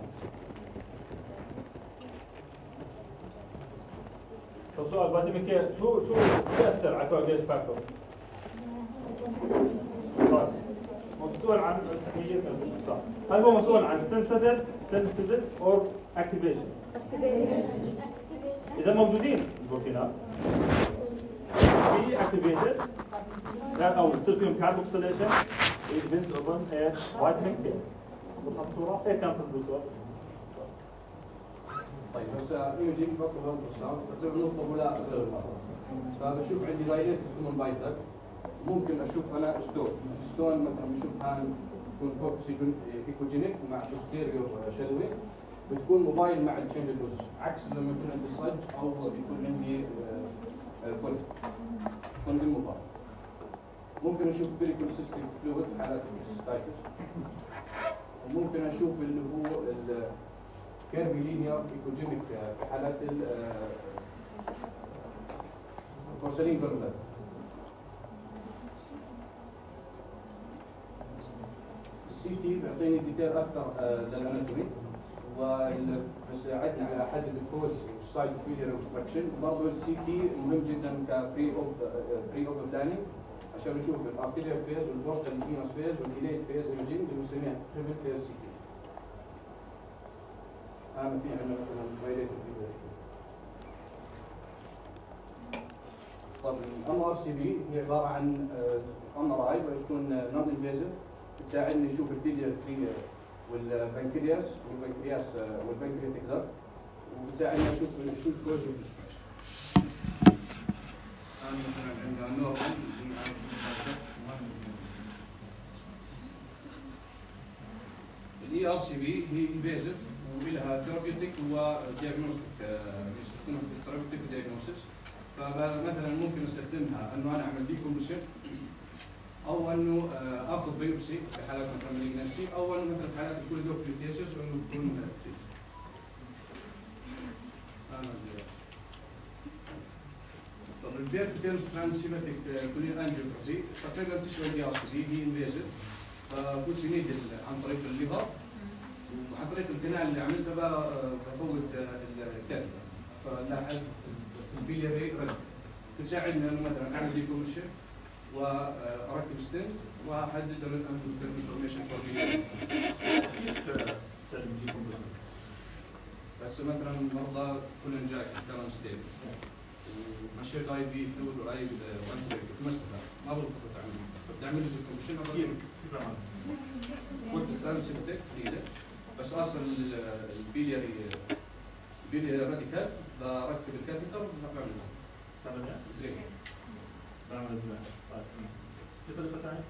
B: طب سؤال فيتامين كي شو بيأثر على الكواجيليشن فاكتور؟ مسؤول عن هل هو مسؤول عن synthesis or activation؟ إذا موجودين البروتينات في activated أو يصير فيهم carboxylation depends upon vitamin K. بتحط صورة إيه كان في الدكتور؟
D: طيب هسه ايمجينج بطلب الالتراساوند بطلب نطلب ولا غير المره، فبشوف عندي دايليت بتكون بايتك، ممكن اشوف انا ستون مثلا بشوف هان بتكون فوكس ايكوجينيك مع بوستيريور شادوي بتكون موبايل مع التشينج بوزيشن، عكس لما يكون عندي سلايدز او بيكون عندي كوندي موبايل. ممكن اشوف بريكوليسيستيك فلويد في حالات السيستايتس، وممكن اشوف اللي هو كيرفي لينير ايكوجينيك في حالات البورسلين جلوبال. السي تي بيعطيني ديتيل اكثر للاناتومي وبيساعدني على احدد الكوز والسايت فيلير اوبستراكشن. برضه السي تي مهم جدا كبري اوب بلاننج عشان نشوف الارتيريال فيز والبورتال فينوس فيز والديليت فيز ايمجينج اللي بنسميها تريبل فيز سي تي. هذا في عندنا مثلا فايليتد طب الام ار سي بي هي عباره عن ام ار اي بتكون نون انفيزيف، بتساعدني اشوف البيليار تري والبنكرياس والبنكرياتيك داكت، وبتساعدني اشوف شو الكوز والديستراكشن. هذا مثلا عندنا نورمال الاي ار سي بي هي انفيزيف ولها ثيرابيوتيك ودياجنوستيك، يستخدمها في الثيرابيوتيك ودياجنوستكس. فمثلا ممكن استخدمها انه انا اعمل ديكومبوزيشن، او انه اخذ بيوبسي في حالات مثلا مالجنسي، او انه مثلا في حالات الكوليدوكليتيسيس وانه تكون طب البيركوتينس ترانسيماتيك كولين انجيوباسي تقريبا تشبه الدي ار سي بي، هي انفيزيف، فكنت نيدل عن طريق الليفر، وعن طريق القناع اللي عملته بفوت الكاتبه، فلاحظت في البيلياري رد تساعدني انه مثلا اعمل ديكوميشن واركب ستنت واحدد الانفورميشن فور بيلياري.
B: كيف تسلم ديكومبوزيشن؟
D: بس مثلا مرضى كولنجاك كان ستيبل ومشيت اي في فلود وراي مثلا ما بضبط تعمل ديكومبوزيشن
B: كيف عمل؟
D: كنت ترانسبتك بس اصل البيلياري راديكال بركب الكاثيتر
B: بعمل طيب في طريقه ثانيه؟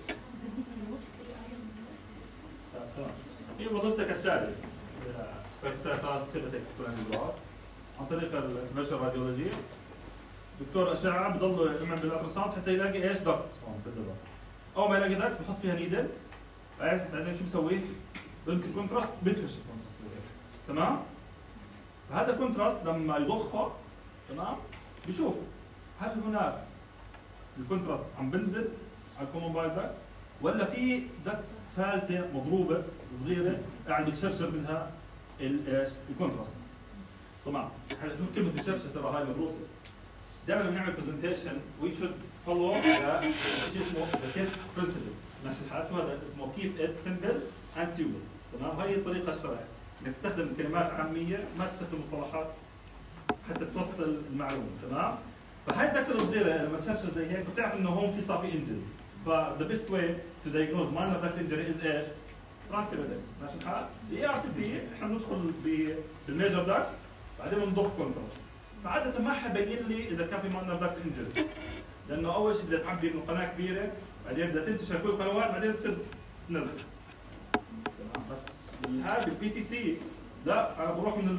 B: تمام. هي وظيفتك التالي خلاص سيبتك عن طريق المشهر الراديولوجيه دكتور اشعه بضل يعمل بالالتراساوند حتى يلاقي ايش دكتس هون بالضبط. اول ما يلاقي دكتس بحط فيها نيدل، بعدين شو بسوي؟ بمسك كونتراست بدفش الكونتراست تمام؟ فهذا الكونتراست لما يضخه تمام بشوف هل هناك الكونتراست عم بنزل على الكومون بايل داكت ولا في دكتس فالته مضروبه صغيره قاعد بتشرشر منها ايش؟ الكونتراست. تمام، هلا شوف كلمه بتشرشر ترى هاي مدروسه. دائما لما نعمل برزنتيشن وي شود فولو شيء اسمه كيس برنسبل ماشي الحال، وهذا اسمه كيب ات سمبل اند ستيوبل. تمام، هاي الطريقه الشرعيه انك تستخدم كلمات عاميه ما تستخدم مصطلحات حتى توصل المعلومه. تمام؟ فهي الدكتور الصغيره لما تشرشر زي هيك بتعرف انه هون في صار في انجري. فذا بيست واي تو دايجنوز ماينر دكت انجري از ايش؟ ترانسيبيتك. ماشي الحال؟ الاي ار سي بي احنا بندخل بالميجر داكتس بعدين بنضخ كونتراست. فعاده ما حبين لي اذا كان في ماينر دكت انجري. لانه اول شيء بدها تعبي من قناه كبيره، بعدين بدها تنتشر كل القنوات، بعدين تصير تنزل. تمام؟ بس هاي بالبي تي سي لا، انا بروح من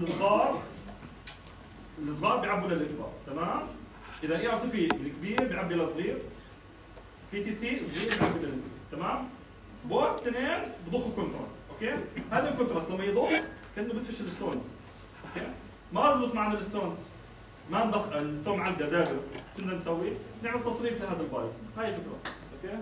B: الصغار بيعبوا للكبار. تمام؟ اذا اي ار سي بي الكبير بيعبي للصغير، بي تي سي صغير بيعبي للكبير. تمام؟ بوقت اثنين بضخوا كونتراست. اوكي؟ هذا الكونتراست لما يضخ كانه بدفش الستونز. اوكي؟ ما زبط معنا الستونز، ما نضخ الستون معلقه داخل، شو بدنا نسوي؟ نعمل تصريف لهذا البايت. هاي الفكره. اوكي؟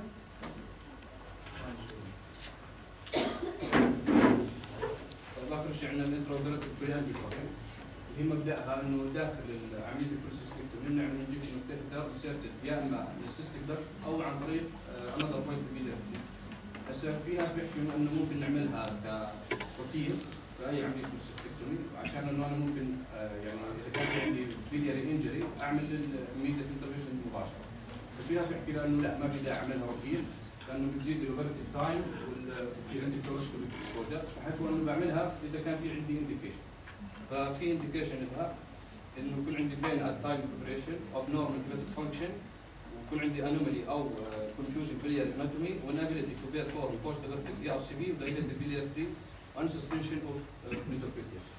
D: اخر شيء عندنا الانتروديرتيف بريانجيو هي مبداها انه داخل عمليه البروسيستكتومي بنعمل انجكشن اوف كاثيتر انسرتد يا اما للسيستيك دكت او عن طريق انذر بوينت في الفيديو. هسه في ناس بيحكوا انه ممكن نعملها كروتين في اي عمليه بروسيستكتومي عشان انه انا ممكن يعني اذا كان في عندي بيلياري انجري اعمل الميديت انترفيشن مباشره. ففي ناس بيحكي لانه لا ما بدي اعملها روتين لانه بتزيد الاوبرتيف تايم والانتي فلوسكوبيك اكسبوجر، فحكوا انه بعملها اذا كان في عندي انديكيشن. ففي انديكيشن لها انه يكون عندي بين التايم فيبريشن او نورمال كريتيك فانكشن، ويكون عندي انومالي او كونفيوجن بليار اناتومي وانابيلتي تو بير فور بوست الرتيك اي ار سي بي ودايليتد بليار 3 وان سسبنشن اوف فلويدوبريتيشن.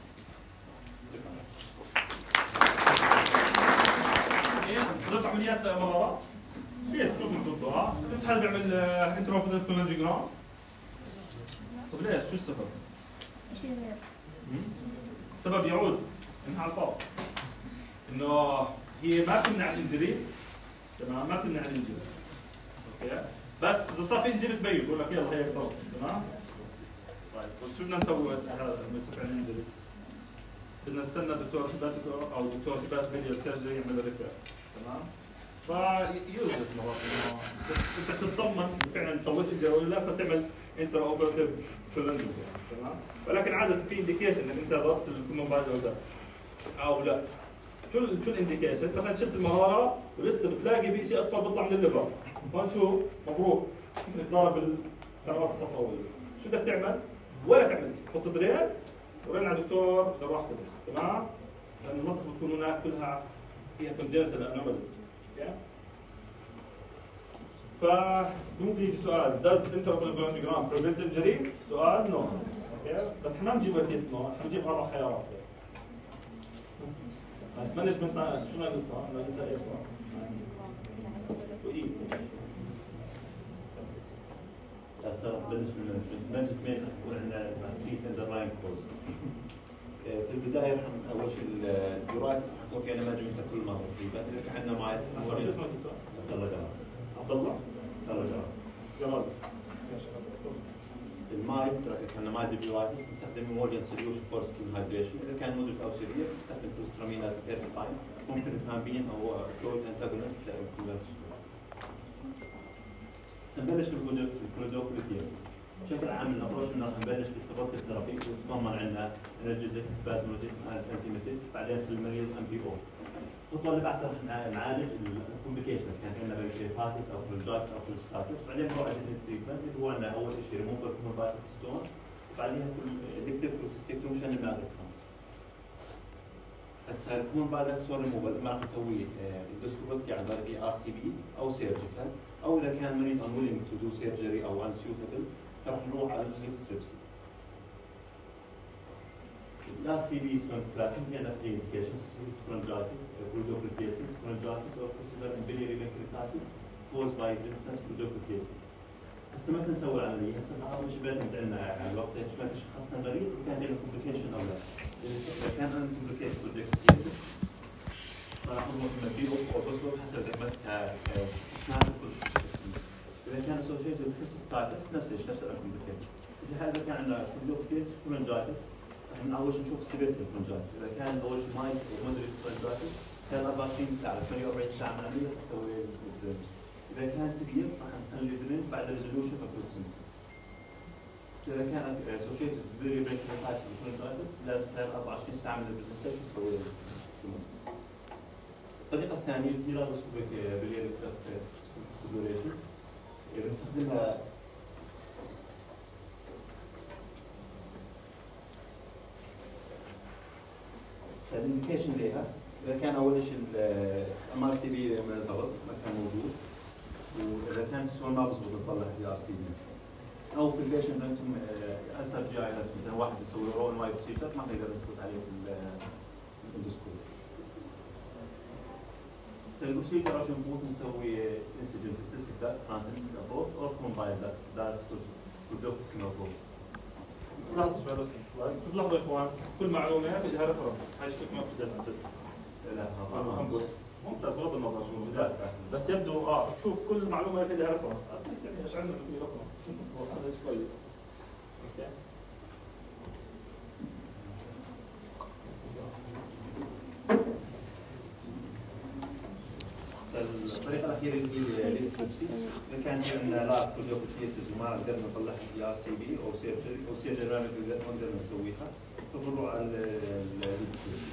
B: ضد عمليات مرارة كيف تكون ضدها؟ شفت حدا بيعمل انتروبيدنت كولانجيجرام؟ طب ليش؟ شو السبب؟ السبب يعود انها على الفاضي. انه هي ما بتمنع الانجري، تمام؟ ما بتمنع الانجري. اوكي؟ بس اذا صار في انجري تبين بقول لك يلا هيك ضرب، تمام؟ طيب شو بدنا نسوي هذا لما يصير عندنا انجري؟ بدنا نستنى دكتور هيباتيكو او دكتور هيباتيكو سيرجري يعمل ريبير، تمام؟ فيوجد مرات انه بس انت تطمن فعلا سويت انجري ولا لا فتعمل انترا اوبرتيف كولانجيجرام، تمام؟ ولكن عاده في انديكيشن انك انت ضربت الكومون بعد او لا. شو الانديكيشن؟ مثلا شلت المراره ولسه بتلاقي في شيء اصفر بيطلع من الليفر، هون شو؟ مبروك انك ضارب القنوات الصفراويه. شو بدك تعمل؟ ولا تعمل حط درين ورن على دكتور جراح كبير، تمام؟ لان المنطقه بتكون هناك كلها فيها كونجنتال انوماليز. فممكن يجي سؤال does انتركولانجيجرام prevent injury؟ سؤال نو. بس احنا ما بنجيب كيس نو، احنا بنجيب 4 خيارات. مانجمنت شو ناقصها؟ ناقصها ايش؟ واي
E: هسه بلش من المانجمنت يكون عندنا تريت اندرلاين كوز. في البدايه اول شيء الدرايتس حكوا فيها مانجمنت كل مره في بعدين عندنا معي
B: شو اسمك دكتور؟
E: عبد الله جراد. المايت احنا ماي ديفيوايتس بنستخدم موليان سوليوشن فور سكين هايدريشن، اذا كان مودريت او سيفير بنستخدم فلوسترامين از فيرست تايم، ممكن ثامبين او كلويد انتاجونست نبلش بالكلودوكليتيز. بشكل عام الابروش انه نبلش بالسبورتيف ثيرابي وتضمن عندنا انرجيزك سبازموتيك انتيميتيك، بعدين في المريض ام بي او. الخطوه اللي بعدها نعالج الكومبليكيشن، كان عندنا بالكيفاتس او في الجاكس او في الستاتس، بعدين نروح على التريتمنت اللي هو عندنا اول شيء ريموفر كومباتيف ستون، وبعدين الكتيف بروسيستكتومي عشان الماغرب خمس. هسه الكون بعد سور ريموفر ما راح نسويه اندوسكوبيك يعني اي ار سي بي او سيرجيكال، او اذا كان مريض unwilling to do surgery او unsuitable راح نروح على الهيبستريبسي. الار سي بي ثلاثة في عندنا 3 indications: كولانجايتس، كولودوكليتيز، كولانجايتس او كونسيدر biliary pancreatitis caused by resistance كولودوكليتيز. هسه متى نسوي العملية؟ هسه هذا مش بيعتمد عندنا على الوقت متى شخصنا المريض وكان عنده كومبليكيشن او لا. اذا كان عنده كومبليكيشن كولودوكليتيز راح نروح نمديه او بس حسب دقتها اذا كان اسوشيتد بالستاتس نفس الشيء نفس الكومبليكيشن. في حال اذا كان عندنا كولودوكليتيز كولانجايتس احنا اول شيء نشوف سيفيرتي الكولانجايتس، اذا كان اول شيء مايل ومودريت كولانجايتس كان 24 ساعه 48 ساعه من العمليه نسوي الدرين. اذا كان سيفير راح نخلي الدرين بعد ريزولوشن ابروكسيميت. اذا كانت اسوشيتد بالبريكليتايتس والكولانجايتس لازم خلال 24 ساعه من البرزنتيشن نسوي الطريقة الثانية هي لابروسكوبيك بلياري اكسبلوريشن، بنستخدمها الانديكيشن لها اذا كان اول شيء الام ار سي بي ما زبط ما كان موجود، واذا كان السؤال ما بزبط نطلع الار سي بي، او في البيشنت انتم التر جي اي مثلا واحد يسوي رول ماي بروسيجر ما نقدر نفوت عليه في الاندوسكوب. البروسيجر عشان نفوت نسوي انسجن في السيستم ترانسيستيك ابروش او كومبايند داز كودوك كنوكو.
B: لاحظوا شوي بس السلايد، تلاحظوا يا اخوان كل معلومه لها ريفرنس، هاي شكلك ما بتقدر عن جد.
E: لا
B: ممتاز بغض النظر شو موجود، بس يبدو تشوف كل معلومه لها ريفرنس، يعني ايش عندنا في ريفرنس، هذا كويس. اوكي.
E: الطريقه الاخيره اللي هي الانسبسي، اذا كان عندنا لا كودوكيسز وما قدرنا نطلع اي ار سي بي او سيرجري او سيرجري ما قدرنا نسويها، فبنروح على الانسبسي.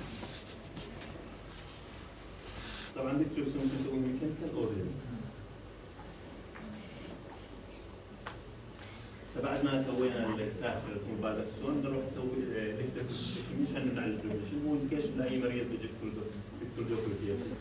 E: طبعا الانسبسي ممكن نسويه ميكانيكال او ريل. بعد ما سوينا الساعه في الكومبايلاتيشن نروح نسوي الكتريك عشان نمنع البريميشن، هو انديكيشن لاي مريض بيجي كودوكيسز.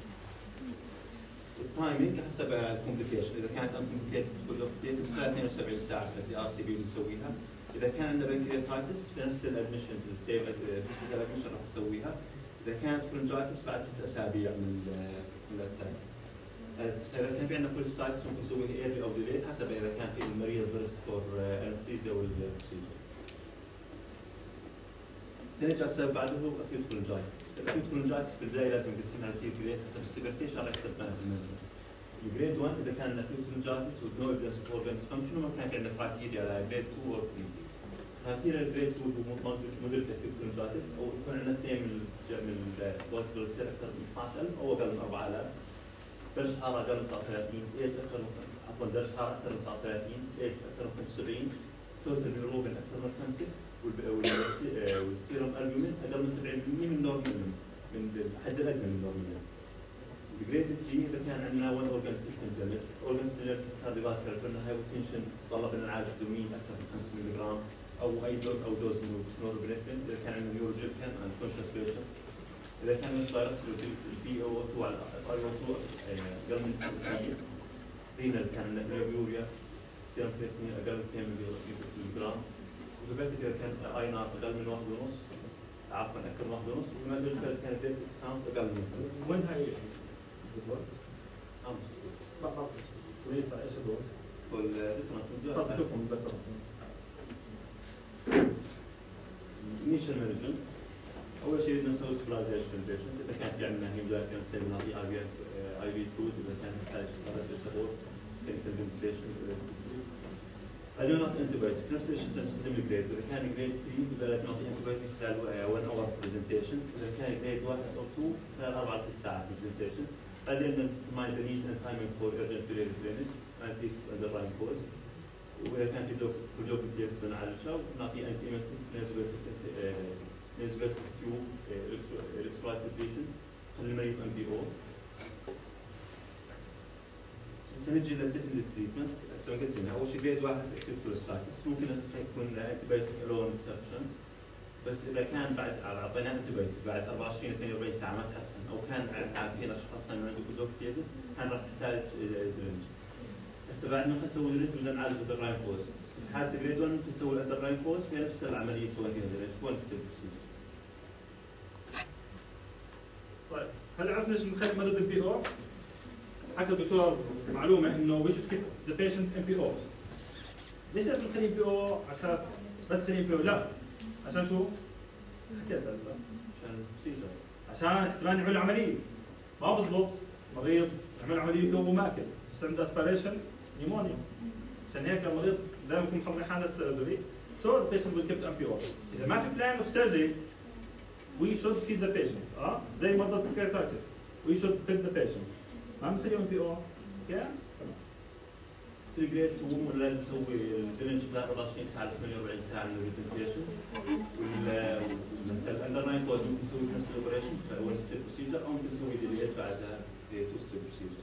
E: التايمينج حسب الكومبليكيشن، اذا كانت انكومبليكيتد كودوكيتس 72 ساعه عشان الدي ار سي بي نسويها، اذا كان عندنا بنكرياتايتس في نفس الادمشن في السيف هوسبيتال ادمشن راح نسويها، اذا كانت كولنجايتس بعد 6 اسابيع من التايم. اذا كان في عندنا كوليستايتس ممكن نسويها ايرلي او ديلي حسب اذا كان في المريض درست فور انستيزيا والبروسيجر. سنرجع السبب بعده هو اكيوت كولنجايتس. الاكيوت كولنجايتس في البدايه لازم نقسمها لتير جريد حسب السيفيرتي ان شاء الله يختلفنا في المنزل. الجريد 1 اذا كان الاكيوت كولنجايتس ونو ايفيدنس اوف اورجان ديسفانكشن وما كان في عندنا كرايتيريا على جريد 2 او 3. كرايتيريا الجريد 2 هو مودريت اكيوت كولنجايتس او يكون عندنا اثنين من البوت تصير اكثر من 12000 او اقل من 4000. درجه حراره اقل من 39، ايج اكثر من عفوا درجه حراره اكثر من 39، ايج اكثر من 75، توتال بيروبين اكثر من 5 والسيروم البومين اقل من 70% من نورمال من الحد الادنى من النورمال. الجريد جي اذا كان عندنا 1 اورجان سيستم دامج، اورجان سيستم كارديوفاسكولار كنا هايبوتنشن طلب ان نعالج دومين اكثر من 5 ملغ او اي دوز من نوربريفين، اذا كان عندنا نيوروجيكال اند كونشس بيشنت، اذا كان الفيروس البي او 2 على الاي او 2 اقل من 200، رينال كان يوريا سيروم كرياتين اقل من 2 ملغ، وثبتت اذا كان اي نار اقل من 1.5 عفوا اكثر من 1.5، وما دول كانت ديت كاونت اقل من
B: وين هاي؟
E: خمس.
B: وليس ايش هدول؟
E: والريترانس
B: شوفهم متذكرهم.
E: انيشال مانجمنت، اول شيء بدنا نسوي سبلايزيشن في البيشنت، اذا كان في عندنا هيموجلايكين ستيبل نعطيه اي في فود، اذا كان يحتاج سبورت كلينيكال فنتيليشن. بعدين نعطي انتبايوتيك، نفس الشيء نستخدم الجريد، اذا كان جريد 3 يبقى لازم نعطي انتبايوتيك خلال 1 اور برزنتيشن، اذا كان جريد 1 او 2 خلال 4 ل 6 ساعات برزنتيشن. بعدين نتماين ذا نيد اند تايمينج فور ايرجنت بيريد درينج انتي اندرلاين كوز، واذا كان في كودوكيتس بنعالجها ونعطي انتي نيزوفيس تيوب الكترولايت ديبليشن خلي المريض ام بي او. سنجي للديفنت تريتمنت، هسه بنقسمها، اول شيء جريد 1 اكتيف كوليستايتس ممكن يكون انتيبيوتيك الون سفشن، بس اذا كان بعد اعطيناه انتيبيوتيك بعد 24 42 ساعه ما تحسن او كان عارفين اشخاصنا انه عنده كودوكيتس كان راح تحتاج درنج. هسه بعد ما نسوي درنج بدنا نعالج الدراين كوز، في حاله جريد 1 ممكن نسوي الدراين كوز في نفس العمليه سوينا فيها درنج 1 ستيب بروسيجر.
B: طيب هل عرفنا ليش بنخلي مريض البي او؟ حكى الدكتور معلومه انه وي شود كيب ذا بيشنت ام بي او. ليش لازم نخليه ام بي او؟ عشان بس خليه ام بي او؟ لا، عشان شو؟ حكيت هلا
E: عشان بروسيجر،
B: عشان احتمال نعمل عمليه ما بزبط، مريض نعمل عمليه وهو ماكل بس عنده اسبيريشن نيمونيا، عشان هيك المريض دائما يكون محضرين حالة السيرجري. سو ذا بيشنت ويل كيب ام بي او. اذا ما في بلان اوف سيرجري وي شود فيد ذا بيشنت، زي مرضى البنكرياتايتس وي شود فيد ذا بيشنت، ما بنخليهم ام بي او. تمام.
E: الجريد 2 ولا نسوي الدرنج 24 ساعه ل 48 ساعه من الريزنتيشن، والاندرلاين كوز ممكن نسوي نفس الاوبريشن 1 ستيب بروسيجر او ممكن نسوي ديليت بعدها 2 ستيب بروسيجر.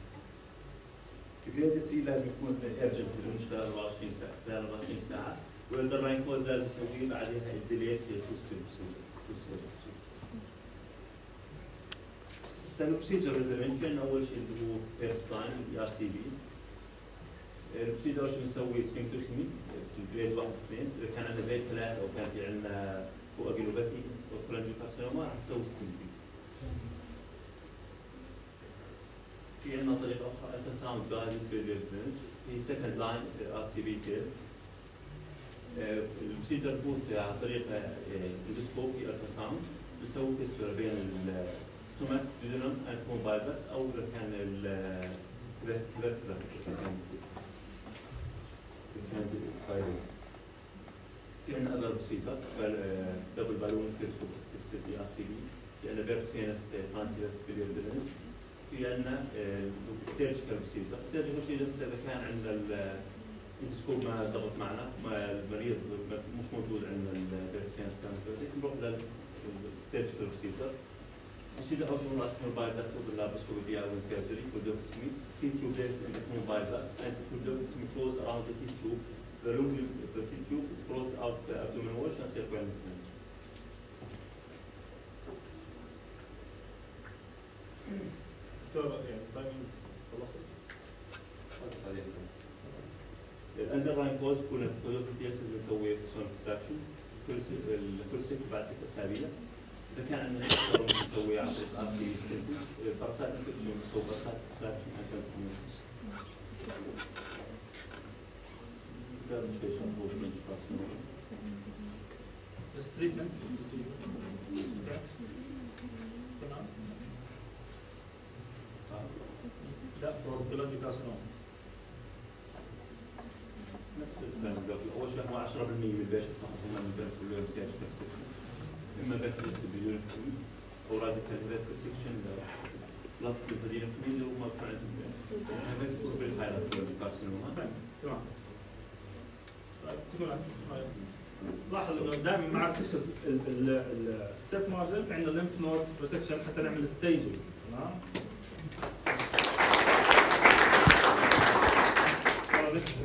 E: جريد 3 لازم يكون ايرجنت خلال 24 ساعه والاندرلاين كوز لازم نسوي بعدها الديليت 2 ستيب بروسيجر. هسه البروسيجر ريزرفيشن اول شيء اللي هو فيرست تايم ار سي بي. البروسيجر اول شيء بنسوي سفنكتوتومي في الجريد 1 2 اذا كان عندنا جريد 3 او كان في عندنا كواجيلوباتي او كولانجيوكارسينوما راح نسوي سفنكتوتومي. في عندنا طريقه اخرى التراساوند جايدد بالبنج في سكند لاين ار سي بي كير. البروسيجر بفوت عن طريق اندوسكوب في التراساوند بنسوي فيستولا بين الستومك ديودنم اند موبايلبت او اذا كان في عندنا اذر بروسيجر دبل بالون كيرسكوب اسيستد ار سي بي. في عندنا فيرتينس ترانسفير بالبنج. في عندنا السيرجيكال بروسيجر. السيرجيكال بروسيجر اذا كان عندنا الاندوسكوب ما زبط معنا المريض مش موجود عندنا الفيرتينس ترانسفير نروح للسيرجيكال بروسيجر. بروسيجر اول شيء راح تكون باي دكتور باللابروسكوبي او سيرجري كولدوكتومي. في تيوب ليس ان تكون باي دكتور and كولدوكتومي close around the teeth tube. The loop the teeth tube is brought out the abdominal wall عشان يصير كوين
B: دكتور يعني تايمينجز خلصت؟
E: الاندرلاين كوز يكون الكولوكتياس اللي نسوي سون اكستراكشن كل ست بعد 6 اسابيع. اذا كان عندنا اكثر نسوي عن طريق ار سي باراسايت انفكشن نسوي باراسايت اكستراكشن عشان
B: بس تريتمنت تمام. لا بروبولوجي كارسينوما
E: نفس الكلام قبل. اول شيء هو 10% من البيشنت هم من بس اليوم سيرش فيكسيشن اما بكتيريا باليونيكومي او راديكال فيكسيشن بلس باليونيكومي اللي هم كان عندهم بكتيريا بالهايلايت كارسينوما.
B: تمام. تقول لاحظ انه دائما مع السيف مارجن في عندنا الليمف نود ريسكشن حتى نعمل ستيجنج. تمام.